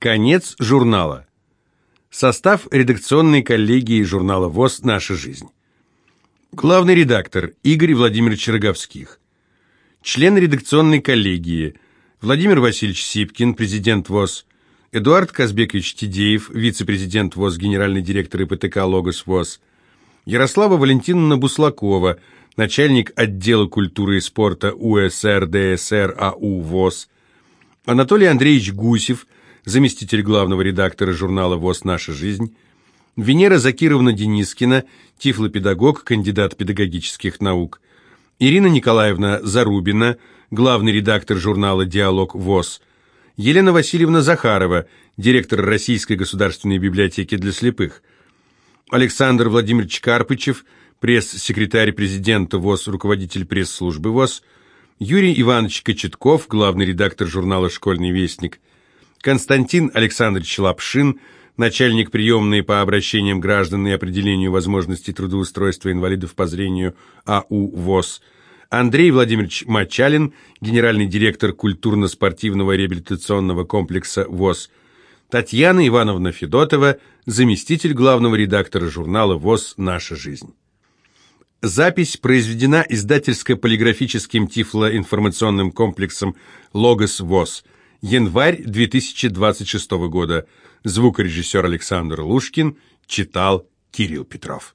Конец журнала. Состав редакционной коллегии журнала ВОС «Наша жизнь». Главный редактор Игорь Владимирович Роговских. Члены редакционной коллегии: Владимир Васильевич Сипкин, президент ВОС, Эдуард Казбекович Тидеев, вице-президент ВОС, генеральный директор ИПТК «Логос ВОС», Ярослава Валентиновна Буслакова, начальник отдела культуры и спорта УСР ДСР АУ ВОС, Анатолий Андреевич Гусев, заместитель главного редактора журнала ВОС «Наша жизнь», Венера Закировна Денискина, тифлопедагог, кандидат педагогических наук, Ирина Николаевна Зарубина, главный редактор журнала «Диалог ВОС», Елена Васильевна Захарова, директор Российской государственной библиотеки для слепых, Александр Владимирович Карпычев, пресс-секретарь президента ВОС, руководитель пресс-службы ВОС, Юрий Иванович Кочетков, главный редактор журнала «Школьный вестник», Константин Александрович Лапшин, начальник приемной по обращениям граждан и определению возможностей трудоустройства инвалидов по зрению АУ ВОС, Андрей Владимирович Мачалин, генеральный директор культурно-спортивного реабилитационного комплекса ВОС, Татьяна Ивановна Федотова, заместитель главного редактора журнала ВОС «Наша жизнь». Запись произведена издательско-полиграфическим тифлоинформационным комплексом «Логос ВОС». Январь 2026 года. Звукорежиссер Александр Лушкин. Читал Кирилл Петров.